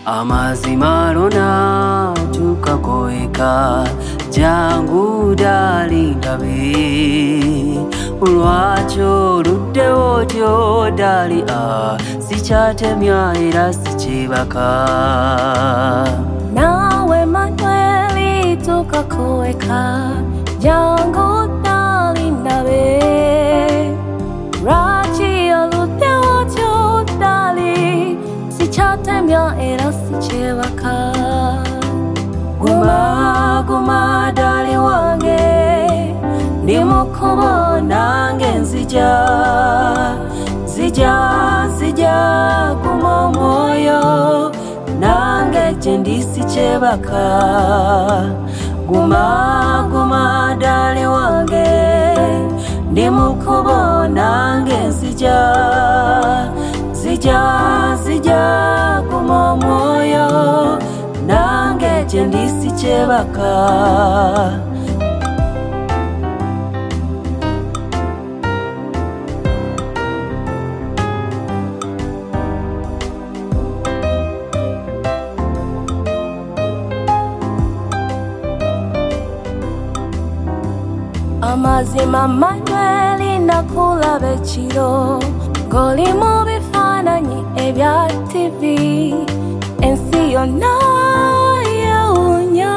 Amazima lona tukagoeka jangu dali ndabe ulwacho luddewo tyo dali sicyatemya era sikyebaka nawe Manueli tukagoeka jangu dali ndabe ulwacho luddewo tyo dali sicyatemya era sikyebaka guma guma dali wange ndi mukubo nange nzija guma omwoyo nange gye ndi sikyebaka guma guma dali wange ndi mukubo nange nzija guma omwoyo nange gye ndi sikyebaka amazima Manueli nakulaba ekiro ng'oli mu bifaananyi ebya TV ensi yonna yewuunya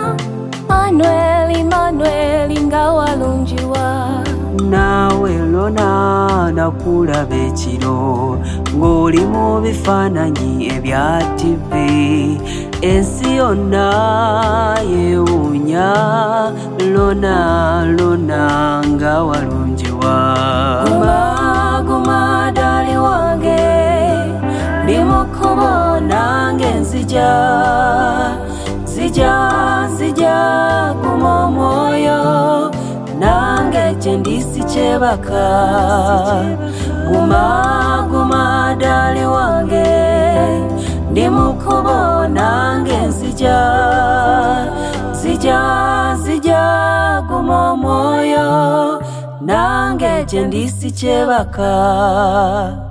Manueli nga walungiwa nawe lona nakulaba ekiro ng'oli mu bifaananyi ebya TV ensi yonna yewuunya lona nga walungiwa guma dali wange ndi mukubo nange nzija guma omwoyo nange gye ndi sikyebaka guma dali wange ndi mukubo nange nzija guma omwoyo nange gye ndi sikyebaka